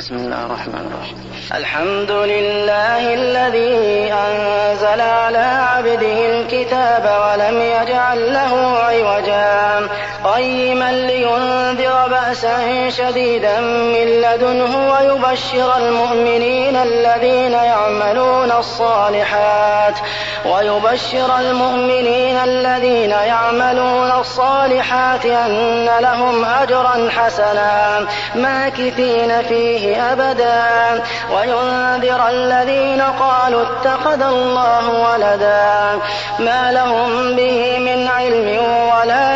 بسم الله الرحمن الرحيم. الحمد لله الذي أنزل على عبده الكتاب ولم يجعل له عوجا قيما لينذر بأسا شديدا من لدنه ويبشر المؤمنين الذين يعملون الصالحات أن لهم أجرا حسنا ماكثين فيه أبدا وينذر الذين قالوا اتخذ الله ولدا ما لهم به من علم ولا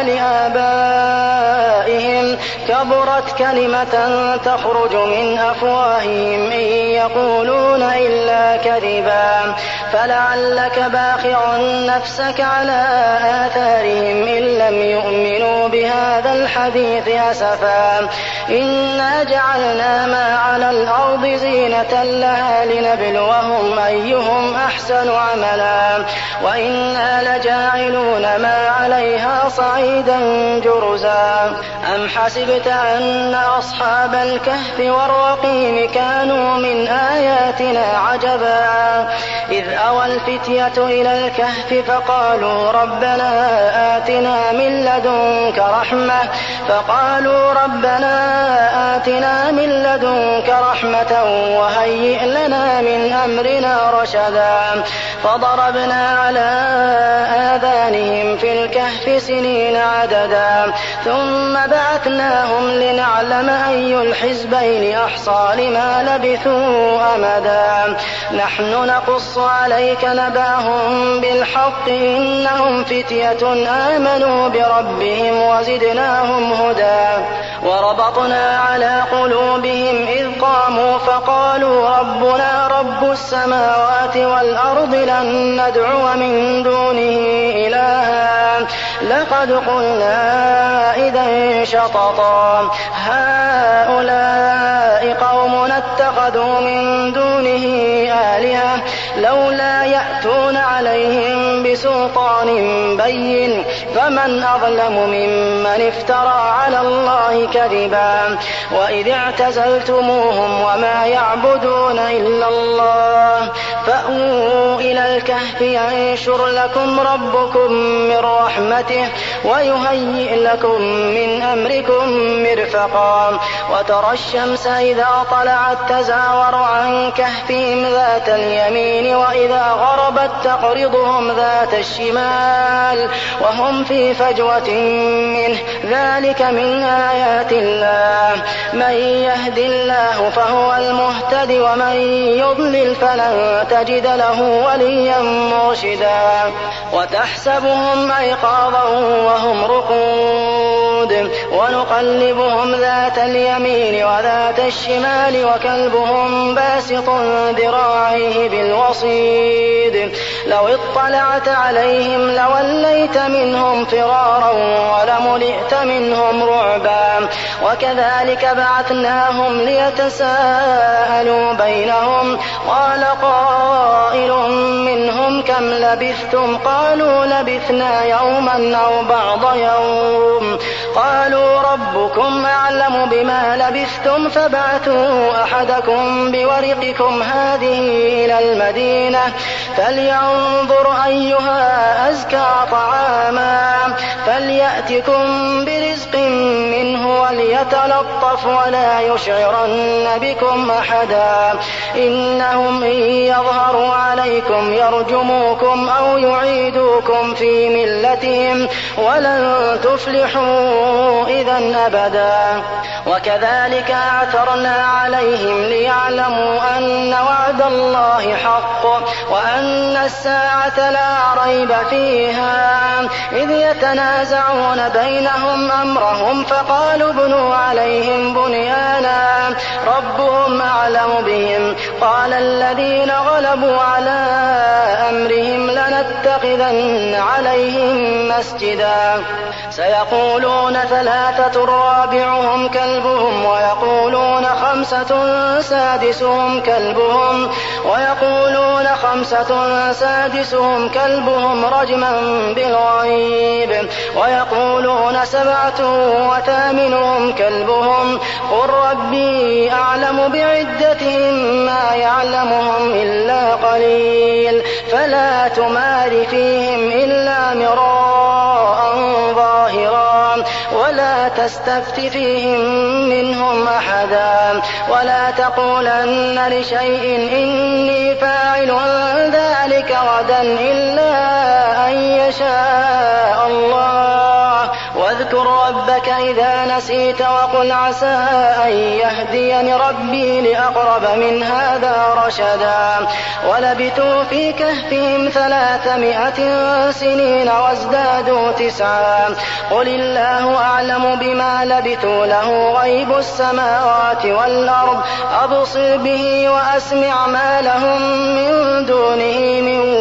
لآبائهم كبرت كلمة تخرج من أفواههم إن يقولون إلا كذبا فلعلك باخع نفسك على آثارهم إن لم يؤمنوا بهذا الحديث أسفا إنا جعلنا ما على الأرض زينة لها لنبلوهم أيهم أحسن عملا وإنا لجاعلون ما عليها صعيدا جرزا أم حسبت أن أصحاب الكهف والرقيم كانوا من آياتنا عجبا إذ أوى الفتية إلى الكهف فقالوا ربنا آتنا من لدنك رحمة وهيئ لنا من أمرنا رشدا فضربنا على آذانهم في الكهف سنين عددا ثم بعثناهم لنعلم أي الحزبين أحصى لما لبثوا أمدا نحن نقص عليك نبأهم بالحق إنهم فتية آمنوا بربهم وزدناهم هدى وربطنا على قلوبهم إذ قاموا فقالوا ربنا رب السماوات والأرض لن ندعو من دونه إلها لقد قلنا إذا شططا هؤلاء قومنا اتخذوا من دونه آلهة لولا يأتون عليهم بسلطان بين فمن أظلم ممن افترى على الله كذبا وإذ اعتزلتموهم وما يعبدون إلا الله فأووا إلى الكهف ينشر لكم ربكم من رحمته ويهيئ لكم من أمركم مرفقا وترى الشمس إذا طلعت تزاور عن كهفهم ذات اليمين وإذا غربت تقرضهم ذات الشمال وهم في فجوة منه ذلك من آيات الله من يهد الله فهو المهتد ومن يضلل فلن تجد له وليا مرشدا وتحسبهم أيقاظا وهم رقود ونقلبهم ذات اليمين وذات الشمال وكلبهم باسط ذراعيه بالوصيد لو اطلعت عليهم لوليت منهم فرارا ولملئت منهم رعبا وكذلك بعثناهم ليتساءلوا بينهم قال قائل منهم كم لبثتم قالوا لبثنا يوما أو بعض يوم قالوا ربكم أعلم بما لبثتم فابعثوا أحدكم بورقكم هذه إلى المدينة فلينظر أيها أزكى طعاما فليأتكم برزق منه وليتلطف ولا يشعرن بكم أحدا إنهم إن يظهروا عليكم يرجموكم أو يعيدوكم في ملتهم ولن تفلحوا إذا أبدا وكذلك أعثرنا عليهم ليعلموا أن وعد الله حق وأن الساعة لا ريب فيها إذ يتنازعون بينهم أمرهم فقالوا ابنوا عليهم بنيانا ربهم أعلم بهم قال الذين غلبوا على أمرهم لنتخذن عليهم مسجدا سيقولون ثلاثة رابعهم كلبهم ويقولون خمسة سادسهم كلبهم ويقولون 5 سادسهم كلبهم رجما بالغيب ويقولون 7 وثامنهم كلبهم قل ربي أعلم بعدتهم ما يعلمهم إلا قليل فلا تمار فيهم إلا مراء ظاهرا ولا تستفت فيهم منهم أحدا ولا تقولن لشيء إني فاعل ذلك غدا إلا أن يشاء الله واذكر ربك إذا نسيت وقل عسى أن يهديني ربي لأقرب من هذا رشدا ولبثوا في كهفهم 300 سنين وازدادوا 9 قل الله أعلم بما لبثوا له غيب السماوات والأرض أبصر به وأسمع ما لهم من دونه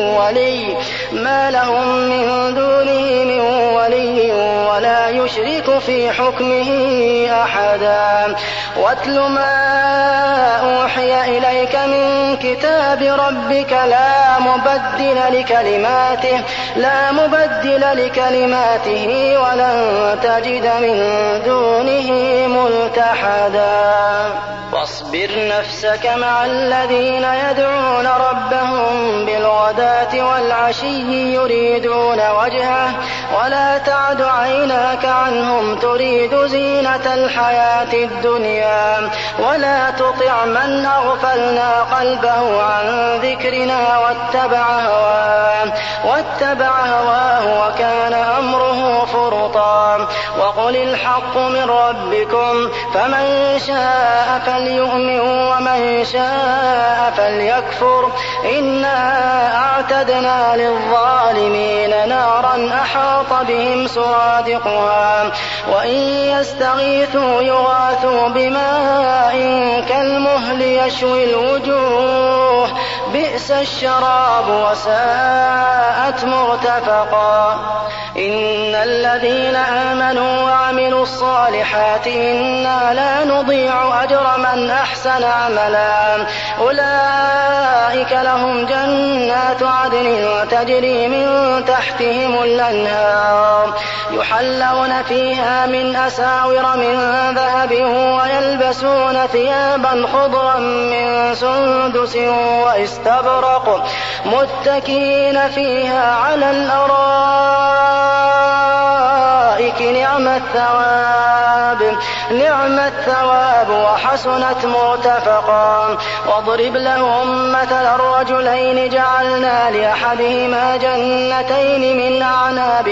من ولي ولا يشرك في حكمه أحدا واتل ما أوحي إليك من كتاب ربك لا مبدل لكلماته ولن تجد من دونه ملتحدا واصبر نفسك مع الذين يدعون ربهم بالغداة والعشي يريدون وجهه ولا تعد عيناك عنهم تريد زينة الحياة الدنيا ولا تطع من أغفلنا قلبه عن ذكرنا واتبع هواه وكان أمره فرطا وقل الحق من ربكم فمن شاء فليؤمن ومن شاء فليكفر إنا أعتدنا للظالمين نارا أحاط بهم سرادقها وإن يستغيثوا يغاثوا بماء كالمهل يشوي الوجوه بئس الشراب وساءت مرتفقا إن الذين آمنوا وعملوا الصالحات إنا لا نضيع أجر من أحسن عملا أولئك لهم جنات عدن تجري من تحتهم الأنهار يحلون فيها من أساور من ذهب ويلبسون ثيابا خضرا من سندس واستبرق متكئين فيها على الأرائك نعم الثواب وحسنت مرتفقا واضرب لهم مثل الرجلين جعلنا لأحدهما جنتين من أعناب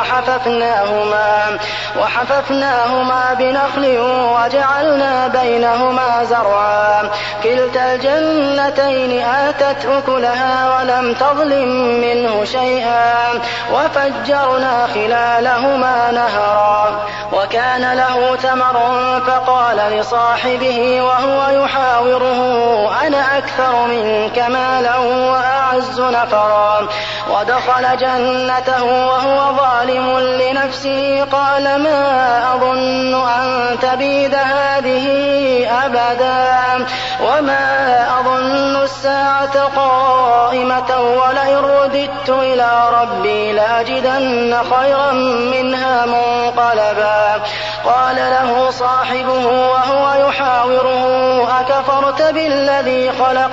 وحففناهما بنخل وجعلنا بينهما زرعا كلتا الجنتين آتت أكلها ولم تظلم منه شيئا وفجرنا خلالهما نهرا وكان له ثمر فقال لصاحبه وهو يحاوره أنا أكثر منك مالا وأعز نفرا ودخل جنته وهو ظالم لنفسه قال ما أظن أن تبيد هذه أبدا وما أظن الساعة قائمة ولئن رددت إلى ربي لأجدن خيرا منها منقلبا قال له صاحبه وهو يحاوره أكفرت بالذي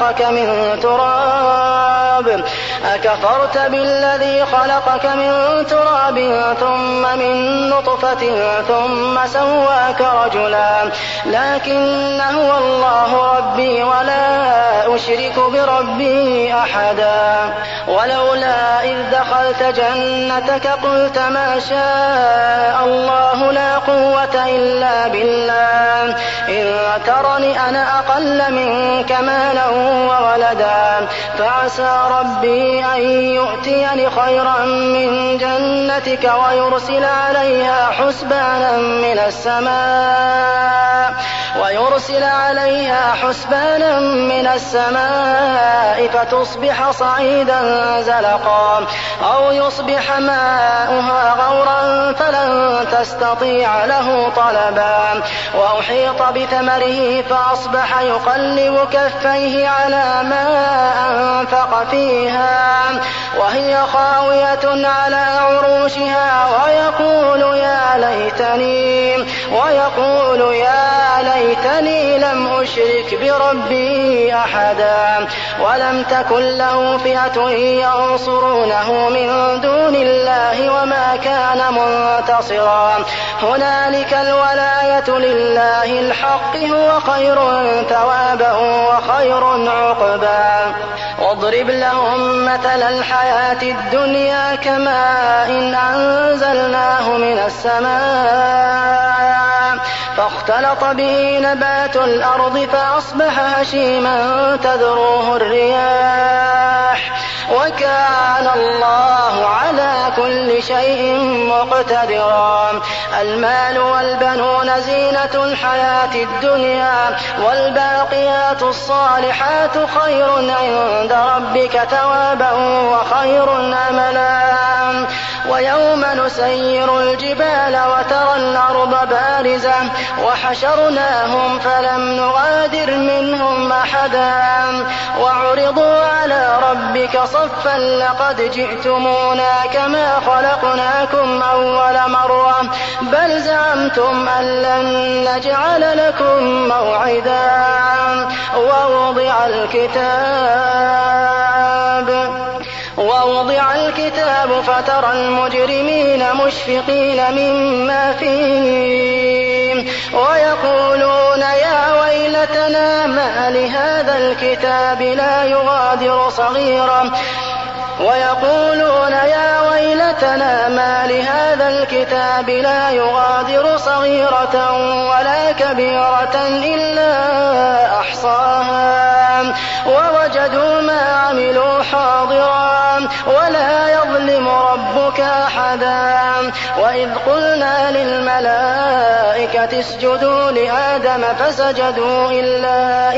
خلقك من تراب ثم من نطفة ثم سواك رجلا لكن هو الله ربي ولا أشرك بربي أحدا ولولا إذ دخلت جنتك قلت ما شاء الله لا قوة إلا بالله إن ترني أنا أقل منك مالا وولدا فعسى ربي أن يؤتيني خيرا من جنتك ويرسل عليها حسبانا من السماء ويرسل عليها حسبانا من السماء فتصبح صعيدا زلقا أو يصبح ماؤها غورا فلن تستطيع له طلبا وأحيط بثمره فأصبح يقلب كفيه على ما أنفق فيها وهي خاوية على عروشها ويقول يا ليتني لم أشرك بربي أحدا ولم تكن له فئة ينصرونه من دون الله وما كان منتصرا هنالك الولاية لله الحق هو خير ثوابا وخير عقبا واضرب لهم مثل الحياة الدنيا كماء أنزلناه من السماء فاختلط به نبات الأرض فأصبح هشيما تذروه الرياح وكان الله على كل شيء مقتدرا المال والبنون زينة الحياة الدنيا والباقيات الصالحات خير عند ربك ثوابا وخير أملا ويوم نسير الجبال وترى الأرض بارزة وحشرناهم فلم نغادر منهم أحدا وعرضوا على ربك صفا لقد جئتمونا كما خلقناكم أول مرة بل زعمتم أن لن نجعل لكم موعدا ووضع الكتاب فترى المجرمين مشفقين مما فيه ويقولون يا ويلتنا ما لهذا الكتاب لا يغادر صغيرة ولا كبيرة إلا أحصاها ووجدوا ما عملوا حاضرا ولا يظلم ربك أحدا وإذ قلنا للملائكة اسجدوا لآدم فسجدوا إلا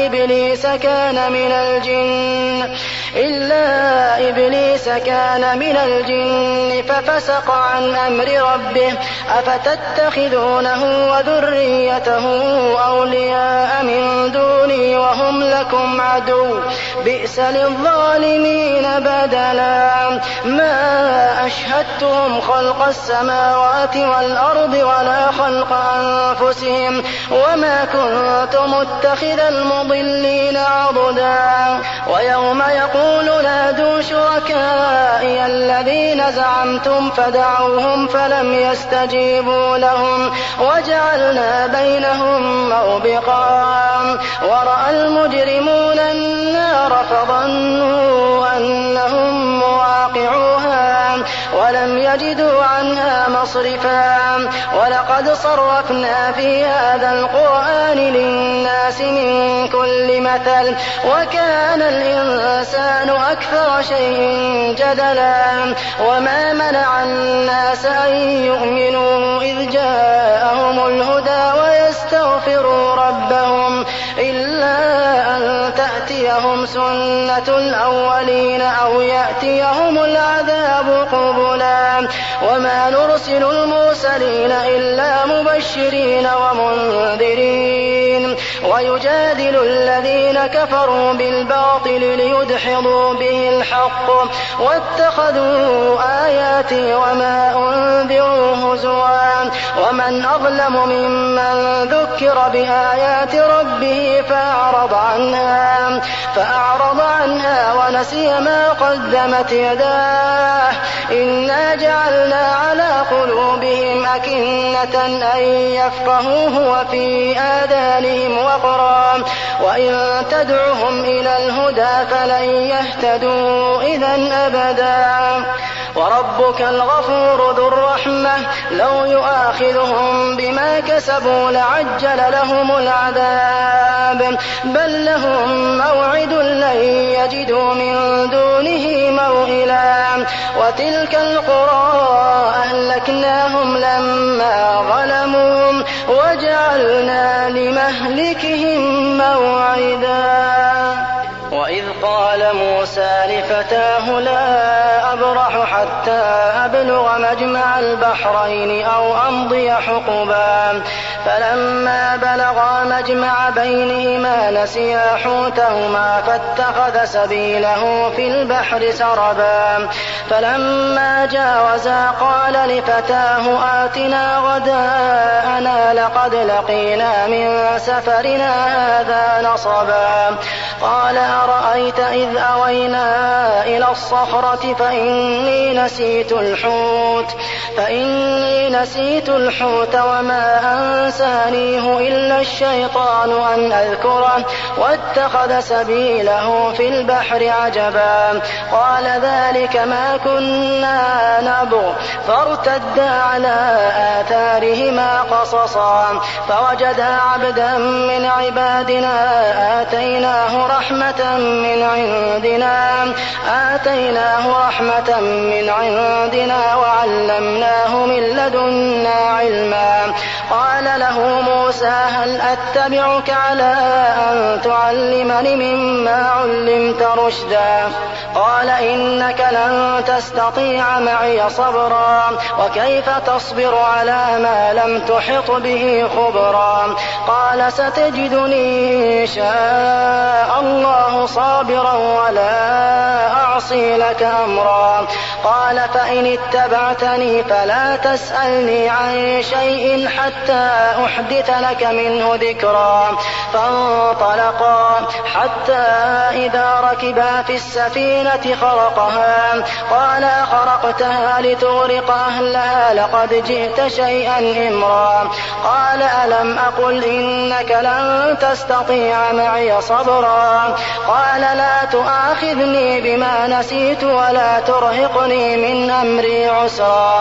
إبليس كان من الجن ففسق عن أمر ربه أفتتخذونه وذريته أولياء من دوني وهم لكم عدو بئس للظالمين بدلا ما أشهدتهم خلق السماوات والأرض ولا خلق أنفسهم وما كنت متخذ المضلين عضدا ويوم يقول نادوا شركائي الذين زعمتم فدعوهم فلم يستجيبوا لهم وجعلنا بينهم موبقا ورأى المجرمون النار فظنوا أنهم مواقعوها ولم يجدوا عنها مصرفا ولقد صرفنا في هذا القرآن للناس من كل مثل وكان الإنسان أكثر شيء جدلا وما منع الناس أن يؤمنوا إذ جاءهم الهدى ويستغفروا ربهم إلا أن تأتيهم سنة الأولين أو يأتيهم العذاب قبلا وما نرسل المرسلين إلا مبشرين ومنذرين ويجادل الذين كفروا بالباطل ليدحضوا به الحق واتخذوا آياتي وما أنذروا هزوا ومن أظلم ممن ذكر بآيات ربه فأعرض عنها ونسي ما قدمت يداه إنا جعلنا على قلوبهم أكنة أن يفقهوه وفي آذانهم وقرا وإن تدعهم إلى الهدى فلن يهتدوا إذا أبدا وربك الغفور ذو الرحمة لو يؤاخذهم بما كسبوا لعجل لهم العذاب بل لهم موعد لن يجدوا من دونه موئلا وتلك القرى أهلكناهم لما ظلموا وجعلنا لمهلكهم موعدا. وإذ قال موسى لفتاه لا أبرح حتى أبلغ مجمع البحرين أو أمضي حقبا فلما بلغا مجمع بينهما نسيا حوتهما فاتخذ سبيله في البحر سربا فلما جاوزا قال لفتاه آتنا غداءنا لقد لقينا من سفرنا هذا نصبا قال أرأيت إذ أوينا إلى الصخرة فإني نسيت الحوت وما أنسانيه إلا الشيطان أن أذكره واتخذ سبيله في البحر عجبا قال ذلك ما كنا نبغ فارتدا على آثارهما قصصا فوجدا عبدا من عبادنا آتيناه رحمة من عندنا وعلمناه من لدنا علما قال له موسى هل أتبعك على أن تعلمني مما علمت رشدا قال إنك لن تستطيع معي صبرا وكيف تصبر على ما لم تحط به خبرا قال ستجدني إن شاء الله صابرا ولا أعصي لك أمرا قال فإن اتبعتني فلا تسألني عن شيء حتى أحدث لك منه ذكرا فانطلقا حتى إذا ركبا في السفينة خرقها قال أخرقتها لتغرق أهلها لقد جئت شيئا إمرا قال ألم أقل إنك لن تستطيع معي صبرا قال لا تؤاخذني بما نسيت ولا ترهقني من أمري عسرا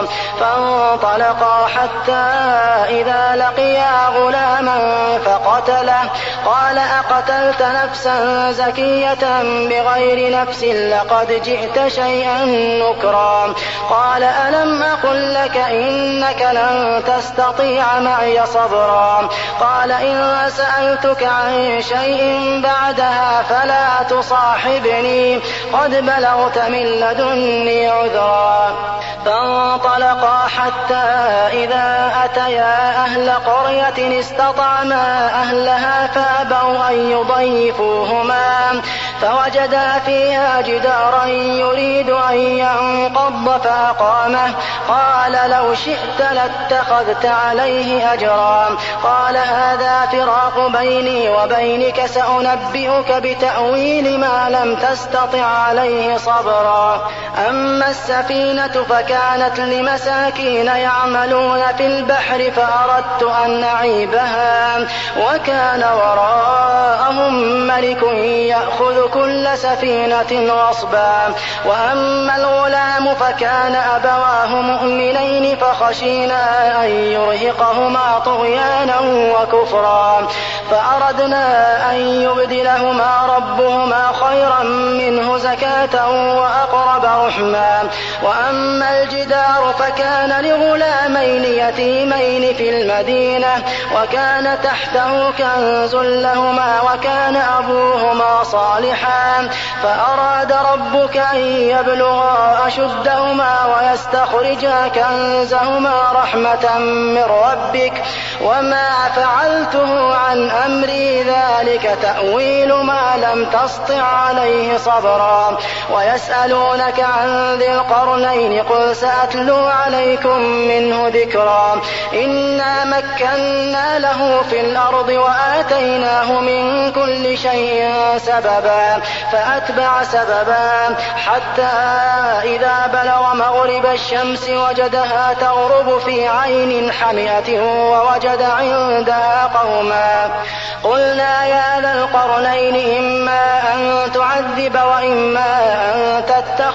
فانطلقا حتى إذا لقيا غلاما فقتله قال أقتلت نفسا زكية بغير نفس لقد جئت شيئا نكرا قال ألم أقل لك إنك لن تستطيع معي صبرا قال إن سألتك عن شيء بعدها فلا تصاحبني قد بلغت من لدني عذرا فانطلقا حتى إذا أتيا أهل قرية استطعما أهلها فأبوا أن يضيفوهما فوجدا فيها جدارا يريد أن ينقض فأقامه قال لو شئت لاتخذت عليه أجرا قال هذا فراق بيني وبينك سأنبئك بتأويل ما لم تستطع عليه صبرا أما السفينة فكانت لمساكين يعملون في البحر فأردت أن أعيبها وكان وراءهم ملك يأخذ كل سفينة غصبا وأما الغلام فكان أبواه مؤمنين فخشينا أن يرهقهما طغيانا وكفرا فأردنا أن يبدلهما ربهما خيرا منه زكاة وأقرب رحما وأما الجدار فكان لغلامين يتيمين في المدينة وكان تحته كنز لهما وكان أبوهما صالحا فأراد ربك أن يبلغا أشدهما ويستخرجا كنزهما رحمة من ربك وما فعلته عن أمري ذلك تأويل ما لم تسطع عليه صبرا ويسألونك عن ذي القرنين قل سأتلو عليكم منه ذكرا إنا مكنا له في الأرض وآتيناه من كل شيء سببا فأتبع سببا حتى إذا بلغ مغرب الشمس وجدها تغرب في عين حمئة ووجد عندها قوما قلنا يا ذا القرنين إما أن تعذب وإما أن تتخذ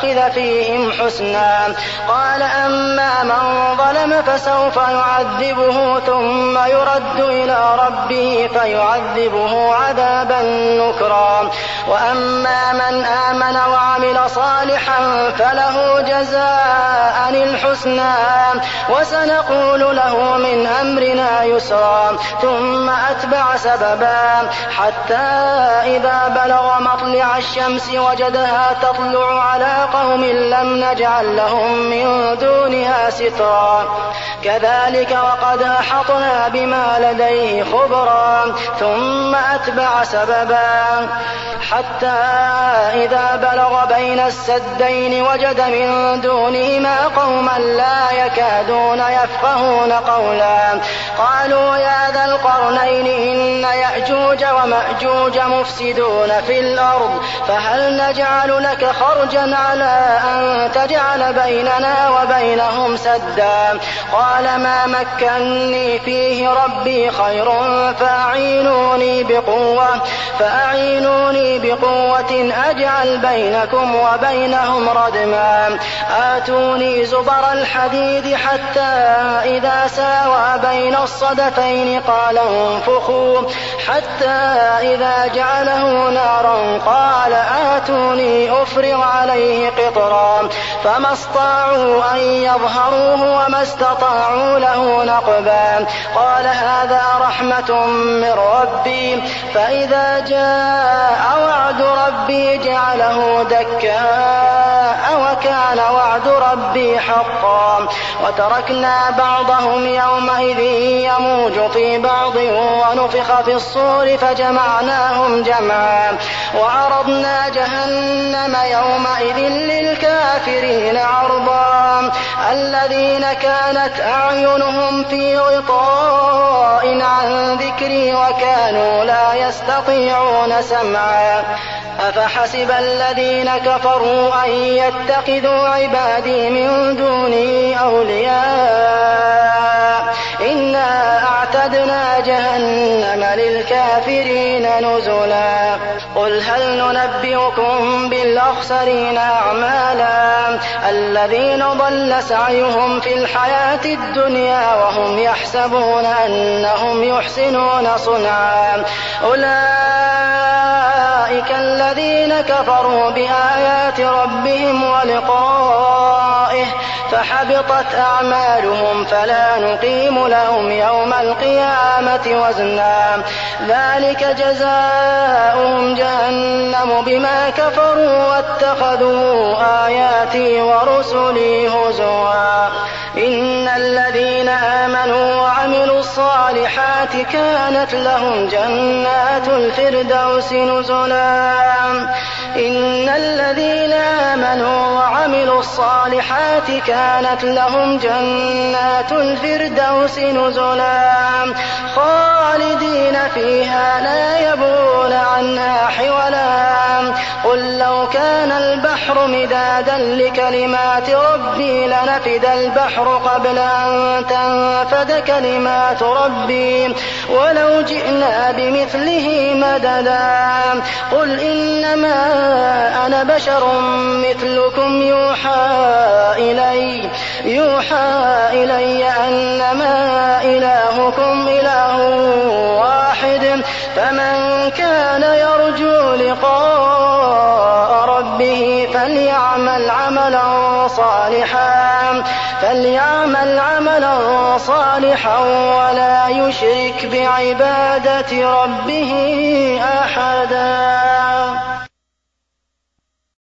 نتخذ فيهم حسنا. قال أما من ظلم فسوف يعذبه ثم يرد إلى ربه فيعذبه عذابا نكرا. وأما من آمن وعمل صالحا فله جزاء الحسنى وسنقول له من أمرنا يسرا. ثم أتبع سببا حتى إذا بلغ مطلع الشمس وجدها تطلع على قوم لم نجعل لهم من دونها سترا. كذلك وقد أحطنا بما لديه خبرا. ثم أتبع سببا حتى إذا بلغ بين السدين وجد من دونهما قوما لا يكادون يفقهون قولا. قالوا يا ذا القرنين إن يأجوج ومأجوج مفسدون في الأرض فهل نجعل لك خرجا على أن تجعل بيننا وبينهم سدا. قال ما مكني فيه ربي خير فأعينوني بقوة أجعل بينكم وبينهم ردما. آتوني زبر الحديد حتى إذا ساوى بين الصدفين قال انفخوا حتى إذا جعله نارا قال آتوني أفرغ عليه قطرا. فما استطاعوا أن يظهروه وما استطاعوا له نقبا. قال هذا رحمة من ربي فإذا جاء وعد ربي جعله دكاء وكان وعد ربي حقا. وتركنا بعضهم يومئذ يموج في بعض ونفخ في الصور فجمعناهم جمعا. وعرضنا جهنم يومئذ للكافرين عرضا. الذين كانت أعينهم في غطاء عن ذكري وكانوا لا يستطيعون سمعا. أفحسب الذين كفروا أن يتخذوا عبادي من دوني أولياء إنا أعتدنا جهنم للكافرين نزلا. قل هل ننبئكم بالأخسرين أعمالا الذين ضل سعيهم في الحياة الدنيا وهم يحسبون أنهم يحسنون صنعا. أولئك الذين كفروا بآيات ربهم ولقائه فحبطت أعمالهم فلا نقيم لهم يوم القيامة وزنا. ذلك جزاؤهم جهنم بما كفروا واتخذوا آياتي ورسلي هزوا. إن الذين آمنوا وعملوا الصالحات كانت لهم جنات الفردوس نزلا. إن الذين آمنوا وعملوا الصالحات كانت لهم جنات الفردوس نزلا خالدين فيها لا يبغون عنها حولا. قل لو كان البحر مدادا لكلمات ربي لنفد البحر قبل أن تنفد كلمات ربي ولو جئنا بمثله مددا. قل إنما أنا بشر مثلكم يوحى إلي أنما إلهكم إله واحد فمن كان يرجو لقاء ربه فليعمل عملا صالحا ولا يشرك بعبادة ربه أحدا.